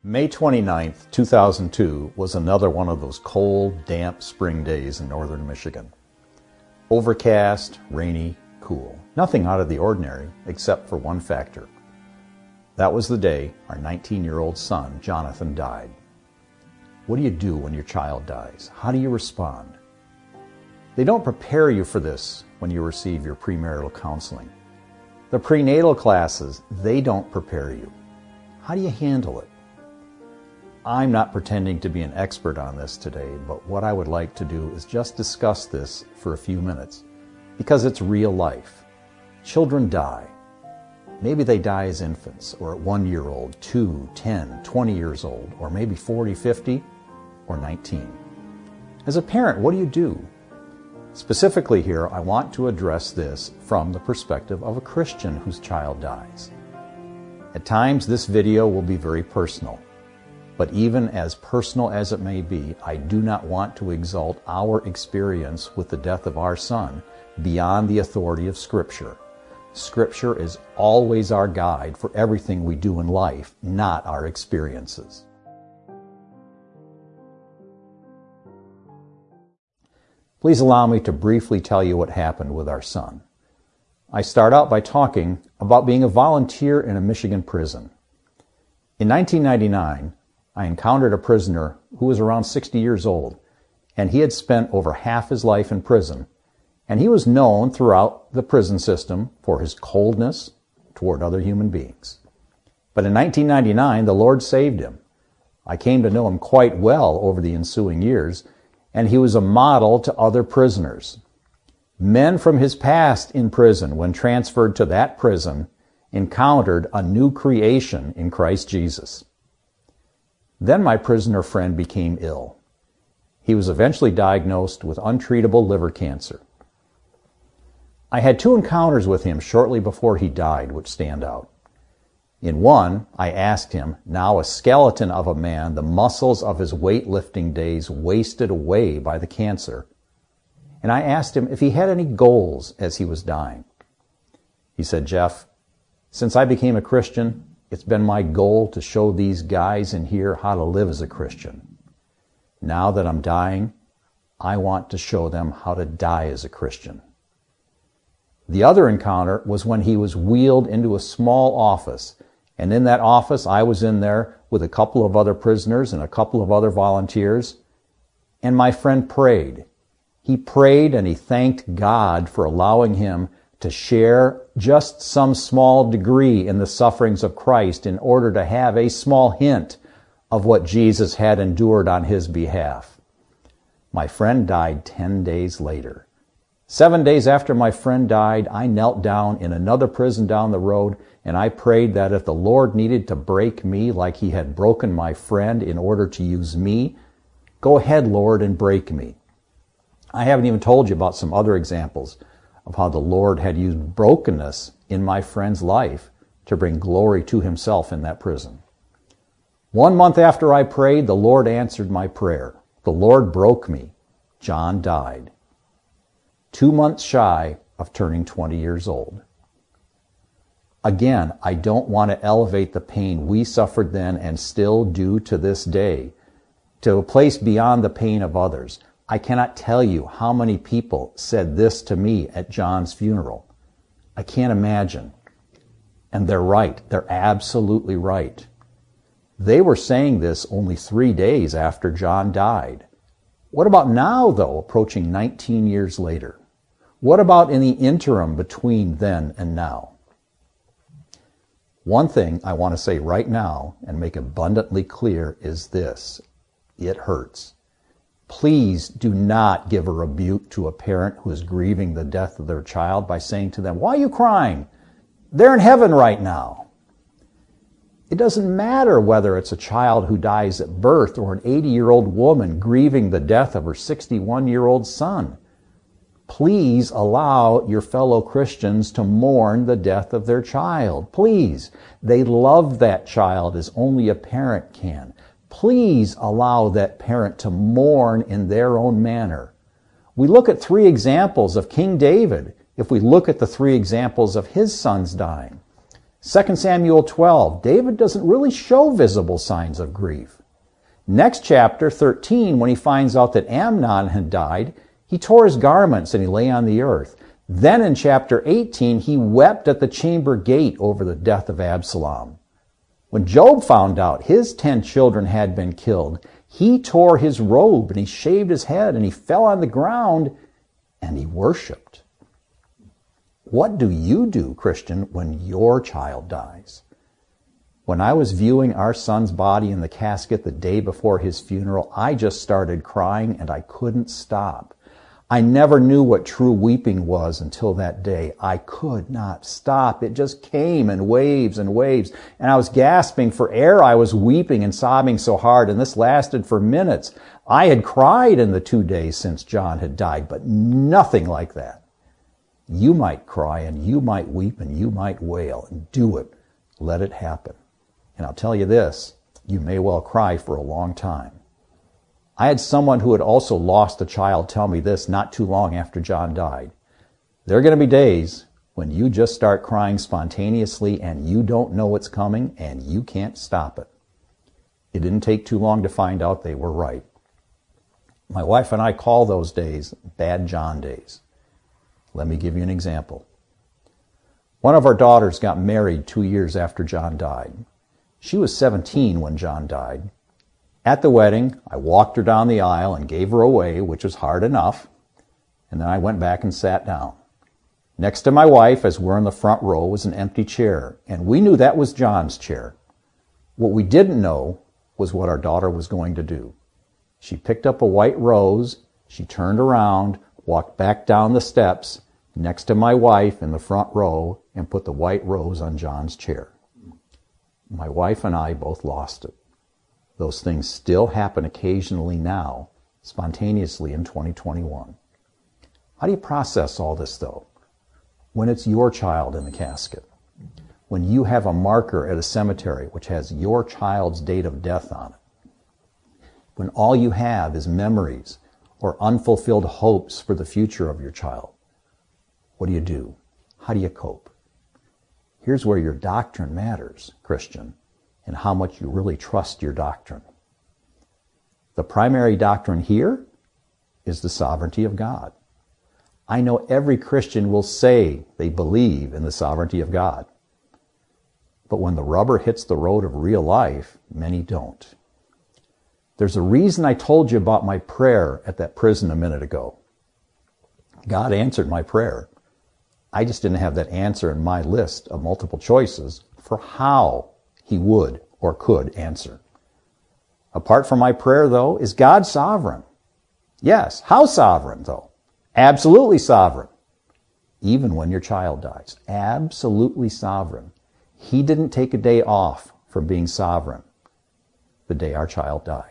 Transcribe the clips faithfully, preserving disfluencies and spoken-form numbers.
May twenty-ninth, two thousand two was another one of those cold, damp spring days in northern Michigan. Overcast, rainy, cool. Nothing out of the ordinary except for one factor. That was the day our nineteen-year-old son, Jonathan, died. What do you do when your child dies? How do you respond? They don't prepare you for this when you receive your premarital counseling. The prenatal classes, they don't prepare you. How do you handle it? I'm not pretending to be an expert on this today, but what I would like to do is just discuss this for a few minutes, because it's real life. Children die. Maybe they die as infants, or at one year old, two, ten, twenty years old, or maybe forty, fifty, or nineteen. As a parent, what do you do? Specifically here, I want to address this from the perspective of a Christian whose child dies. At times, this video will be very personal. But even as personal as it may be, I do not want to exalt our experience with the death of our son beyond the authority of Scripture. Scripture is always our guide for everything we do in life, not our experiences. Please allow me to briefly tell you what happened with our son. I start out by talking about being a volunteer in a Michigan prison. In nineteen ninety-nine, I encountered a prisoner who was around sixty years old, and he had spent over half his life in prison, and he was known throughout the prison system for his coldness toward other human beings. But in nineteen ninety-nine, the Lord saved him. I came to know him quite well over the ensuing years, and he was a model to other prisoners. Men from his past in prison, when transferred to that prison, encountered a new creation in Christ Jesus. Then my prisoner friend became ill. He was eventually diagnosed with untreatable liver cancer. I had two encounters with him shortly before he died which stand out. In one, I asked him, now a skeleton of a man, the muscles of his weightlifting days wasted away by the cancer, and I asked him if he had any goals as he was dying. He said, "Jeff, since I became a Christian, it's been my goal to show these guys in here how to live as a Christian. Now that I'm dying, I want to show them how to die as a Christian." The other encounter was when he was wheeled into a small office, and in that office I was in there with a couple of other prisoners and a couple of other volunteers, and my friend prayed. He prayed and he thanked God for allowing him to share just some small degree in the sufferings of Christ in order to have a small hint of what Jesus had endured on his behalf. My friend died ten days later. Seven days after my friend died, I knelt down in another prison down the road, and I prayed that if the Lord needed to break me like he had broken my friend in order to use me, go ahead, Lord, and break me. I haven't even told you about some other examples of how the Lord had used brokenness in my friend's life to bring glory to himself in that prison. One month after I prayed, the Lord answered my prayer. The Lord broke me. John died. Two months shy of turning twenty years old. Again, I don't want to elevate the pain we suffered then and still do to this day to a place beyond the pain of others. I cannot tell you how many people said this to me at John's funeral. I can't imagine. And they're right. They're absolutely right. They were saying this only three days after John died. What about now, though, approaching nineteen years later? What about in the interim between then and now? One thing I want to say right now and make abundantly clear is this. It hurts. Please do not give a rebuke to a parent who is grieving the death of their child by saying to them, "Why are you crying? They're in heaven right now." It doesn't matter whether it's a child who dies at birth or an eighty-year-old woman grieving the death of her sixty-one-year-old son. Please allow your fellow Christians to mourn the death of their child. Please. They love that child as only a parent can. Please allow that parent to mourn in their own manner. We look at three examples of King David if we look at the three examples of his sons dying. Second Samuel twelve, David doesn't really show visible signs of grief. Next chapter, thirteen, when he finds out that Amnon had died, he tore his garments and he lay on the earth. Then in chapter eighteen, he wept at the chamber gate over the death of Absalom. When Job found out his ten children had been killed, he tore his robe and he shaved his head and he fell on the ground and he worshiped. What do you do, Christian, when your child dies? When I was viewing our son's body in the casket the day before his funeral, I just started crying and I couldn't stop. I never knew what true weeping was until that day. I could not stop. It just came in waves and waves. And I was gasping for air. I was weeping and sobbing so hard, and this lasted for minutes. I had cried in the two days since John had died, but nothing like that. You might cry, and you might weep, and you might wail, and do it. Let it happen. And I'll tell you this, you may well cry for a long time. I had someone who had also lost a child tell me this not too long after John died. There are going to be days when you just start crying spontaneously and you don't know what's coming and you can't stop it. It didn't take too long to find out they were right. My wife and I call those days bad John days. Let me give you an example. One of our daughters got married two years after John died. She was seventeen when John died. At the wedding, I walked her down the aisle and gave her away, which was hard enough, and then I went back and sat down. Next to my wife, as we're in the front row, was an empty chair, and we knew that was John's chair. What we didn't know was what our daughter was going to do. She picked up a white rose, she turned around, walked back down the steps next to my wife in the front row, and put the white rose on John's chair. My wife and I both lost it. Those things still happen occasionally now, spontaneously in twenty twenty-one. How do you process all this, though? When it's your child in the casket, when you have a marker at a cemetery which has your child's date of death on it, when all you have is memories or unfulfilled hopes for the future of your child, what do you do? How do you cope? Here's where your doctrine matters, Christian, and how much you really trust your doctrine. The primary doctrine here is the sovereignty of God. I know every Christian will say they believe in the sovereignty of God. But when the rubber hits the road of real life, many don't. There's a reason I told you about my prayer at that prison a minute ago. God answered my prayer. I just didn't have that answer in my list of multiple choices for how He would or could answer. Apart from my prayer, though, is God sovereign? Yes. How sovereign, though? Absolutely sovereign. Even when your child dies. Absolutely sovereign. He didn't take a day off from being sovereign the day our child died.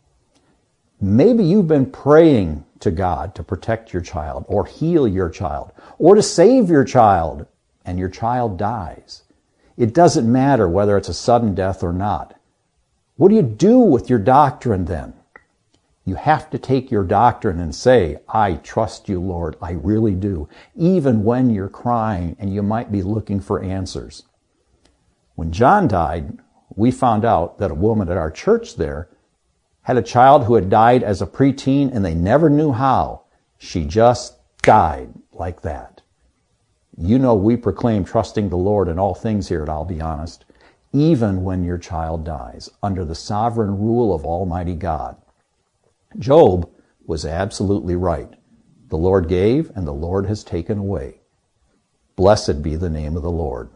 Maybe you've been praying to God to protect your child or heal your child or to save your child, and your child dies. It doesn't matter whether it's a sudden death or not. What do you do with your doctrine then? You have to take your doctrine and say, I trust you, Lord, I really do, even when you're crying and you might be looking for answers. When John died, we found out that a woman at our church there had a child who had died as a preteen and they never knew how. She just died like that. You know we proclaim trusting the Lord in all things here at I'll Be Honest, even when your child dies, under the sovereign rule of Almighty God. Job was absolutely right. The Lord gave and the Lord has taken away. Blessed be the name of the Lord.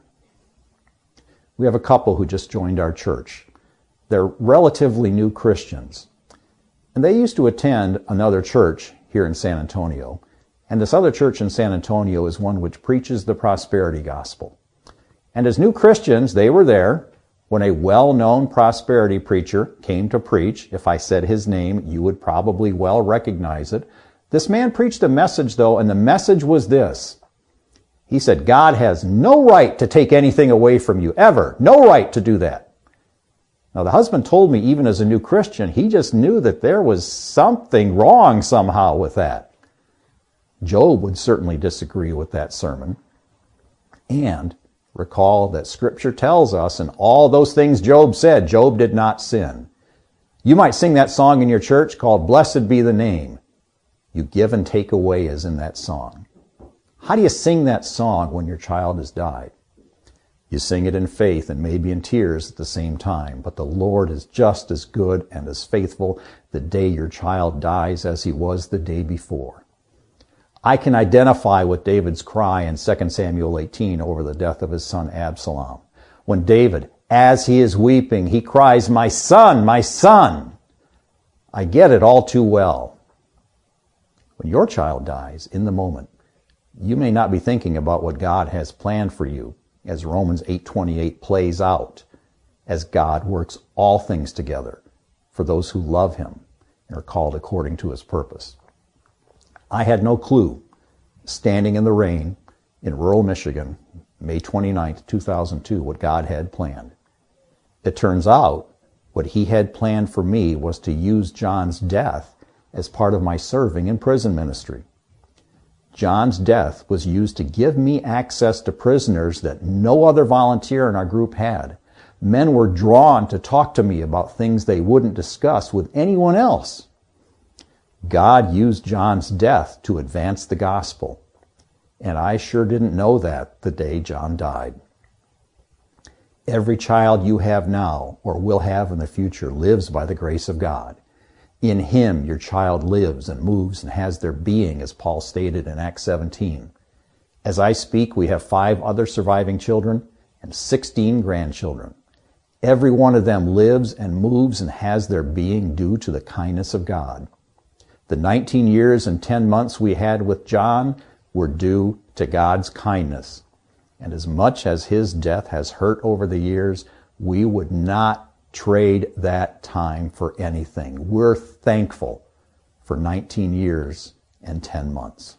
We have a couple who just joined our church. They're relatively new Christians, and they used to attend another church here in San Antonio. And this other church in San Antonio is one which preaches the prosperity gospel. And as new Christians, they were there when a well-known prosperity preacher came to preach. If I said his name, you would probably well recognize it. This man preached a message, though, and the message was this. He said, God has no right to take anything away from you, ever. No right to do that. Now, the husband told me, even as a new Christian, he just knew that there was something wrong somehow with that. Job would certainly disagree with that sermon. And Recall that Scripture tells us in all those things Job said, Job did not sin. You might sing that song in your church called Blessed Be the Name. You give and take away is in that song. How do you sing that song when your child has died? You sing it in faith and maybe in tears at the same time, but the Lord is just as good and as faithful the day your child dies as he was the day before. I can identify with David's cry in Second Samuel eighteen over the death of his son Absalom. When David, as he is weeping, he cries, "My son, my son!" I get it all too well. When your child dies, in the moment, you may not be thinking about what God has planned for you, as Romans eight twenty-eight plays out, as God works all things together for those who love him and are called according to his purpose. I had no clue, standing in the rain in rural Michigan, May twenty-ninth, two thousand two, what God had planned. It turns out what he had planned for me was to use John's death as part of my serving in prison ministry. John's death was used to give me access to prisoners that no other volunteer in our group had. Men were drawn to talk to me about things they wouldn't discuss with anyone else. God used John's death to advance the gospel, and I sure didn't know that the day John died. Every child you have now or will have in the future lives by the grace of God. In him your child lives and moves and has their being, as Paul stated in Acts seventeen. As I speak, we have five other surviving children and sixteen grandchildren. Every one of them lives and moves and has their being due to the kindness of God. The nineteen years and ten months we had with John were due to God's kindness. And as much as his death has hurt over the years, we would not trade that time for anything. We're thankful for nineteen years and ten months.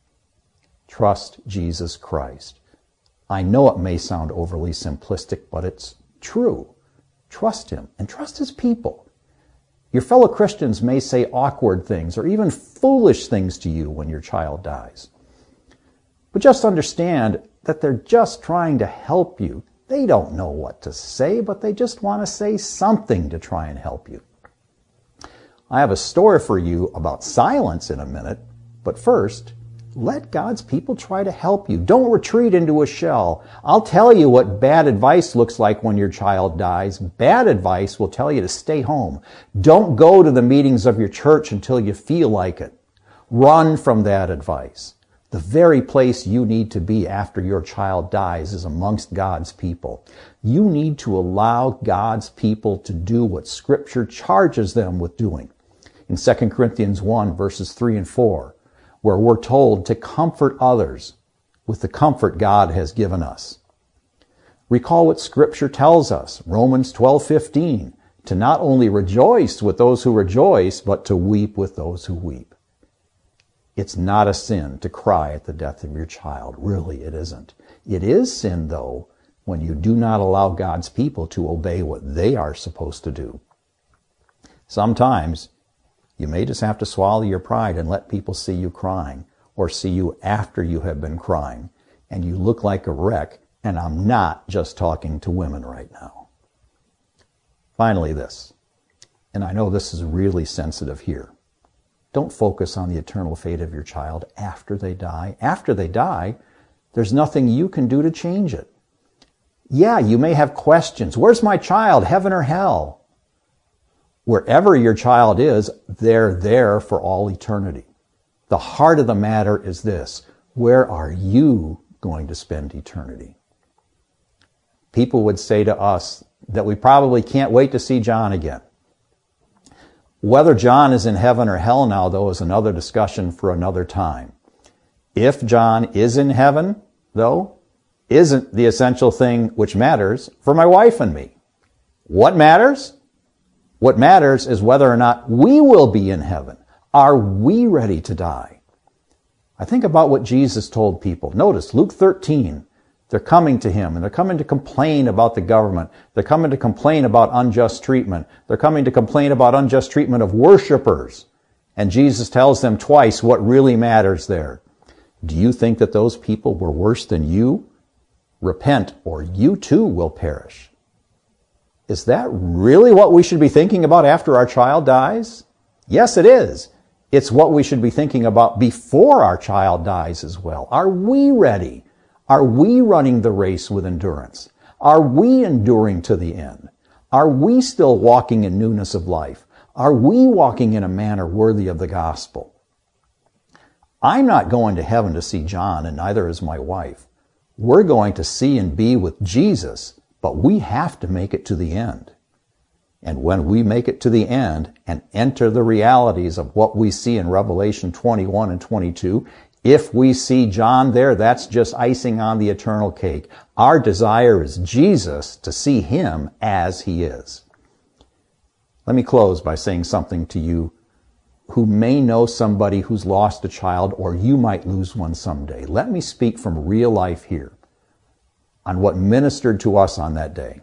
Trust Jesus Christ. I know it may sound overly simplistic, but it's true. Trust him and trust his people. Your fellow Christians may say awkward things or even foolish things to you when your child dies. But just understand that they're just trying to help you. They don't know what to say, but they just want to say something to try and help you. I have a story for you about silence in a minute, but first, let God's people try to help you. Don't retreat into a shell. I'll tell you what bad advice looks like when your child dies. Bad advice will tell you to stay home. Don't go to the meetings of your church until you feel like it. Run from that advice. The very place you need to be after your child dies is amongst God's people. You need to allow God's people to do what Scripture charges them with doing. In Second Corinthians one, verses three and four, where we're told to comfort others with the comfort God has given us. Recall what Scripture tells us, Romans twelve fifteen, to not only rejoice with those who rejoice, but to weep with those who weep. It's not a sin to cry at the death of your child. Really, it isn't. It is sin, though, when you do not allow God's people to obey what they are supposed to do. Sometimes you may just have to swallow your pride and let people see you crying, or see you after you have been crying, and you look like a wreck, and I'm not just talking to women right now. Finally, this, and I know this is really sensitive here. Don't focus on the eternal fate of your child after they die. After they die, there's nothing you can do to change it. Yeah, you may have questions. Where's my child, heaven or hell? Wherever your child is, they're there for all eternity. The heart of the matter is this: where are you going to spend eternity? People would say to us that we probably can't wait to see John again. Whether John is in heaven or hell now, though, is another discussion for another time. If John is in heaven, though, isn't the essential thing which matters for my wife and me. What matters? What matters is whether or not we will be in heaven. Are we ready to die? I think about what Jesus told people. Notice Luke thirteen. They're coming to him, and they're coming to complain about the government. They're coming to complain about unjust treatment. They're coming to complain about unjust treatment of worshipers. And Jesus tells them twice what really matters there. Do you think that those people were worse than you Repent, or you too will perish. Is that really what we should be thinking about after our child dies? Yes, it is. It's what we should be thinking about before our child dies as well. Are we ready? Are we running the race with endurance? Are we enduring to the end? Are we still walking in newness of life? Are we walking in a manner worthy of the gospel? I'm not going to heaven to see John, and neither is my wife. We're going to see and be with Jesus, but we have to make it to the end. And when we make it to the end and enter the realities of what we see in Revelation twenty-one and twenty-two, if we see John there, that's just icing on the eternal cake. Our desire is Jesus, to see him as he is. Let me close by saying something to you who may know somebody who's lost a child, or you might lose one someday. Let me speak from real life here on what ministered to us on that day.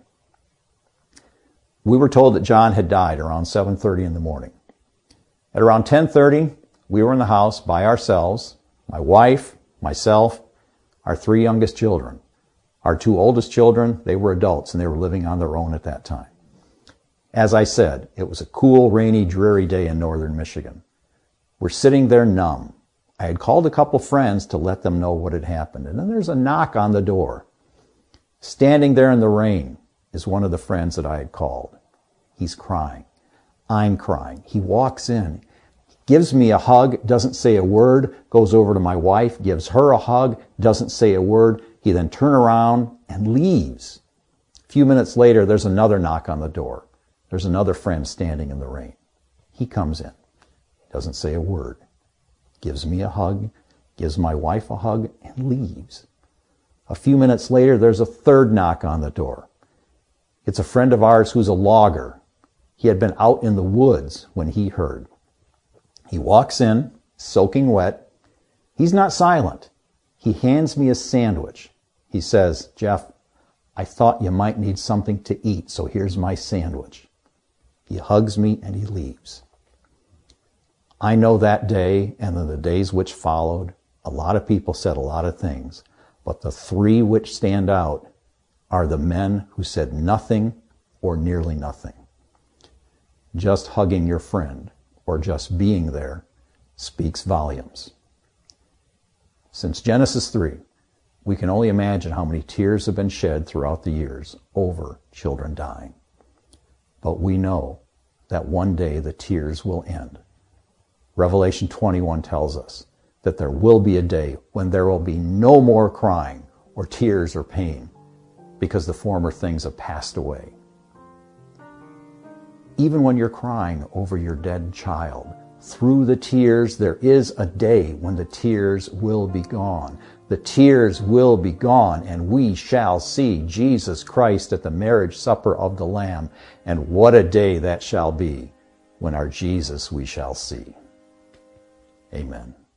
We were told that John had died around seven thirty in the morning. At around ten thirty, we were in the house by ourselves, my wife, myself, our three youngest children. Our two oldest children, they were adults and they were living on their own at that time. As I said, it was a cool, rainy, dreary day in northern Michigan. We're sitting there numb. I had called a couple friends to let them know what had happened, and then there's a knock on the door. Standing there in the rain is one of the friends that I had called. He's crying. I'm crying. He walks in, gives me a hug, doesn't say a word, goes over to my wife, gives her a hug, doesn't say a word. He then turns around and leaves. A few minutes later, there's another knock on the door. There's another friend standing in the rain. He comes in, doesn't say a word, gives me a hug, gives my wife a hug, and leaves. A few minutes later, there's a third knock on the door. It's a friend of ours who's a logger. He had been out in the woods when he heard. He walks in, soaking wet. He's not silent. He hands me a sandwich. He says, "Jeff, I thought you might need something to eat, so here's my sandwich." He hugs me and he leaves. I know that day and then the days which followed, a lot of people said a lot of things, but the three which stand out are the men who said nothing or nearly nothing. Just hugging your friend or just being there speaks volumes. Since Genesis three, we can only imagine how many tears have been shed throughout the years over children dying. But we know that one day the tears will end. Revelation twenty-one tells us that there will be a day when there will be no more crying or tears or pain because the former things have passed away. Even when you're crying over your dead child, through the tears, there is a day when the tears will be gone. The tears will be gone, and we shall see Jesus Christ at the marriage supper of the Lamb. And what a day that shall be when our Jesus we shall see. Amen.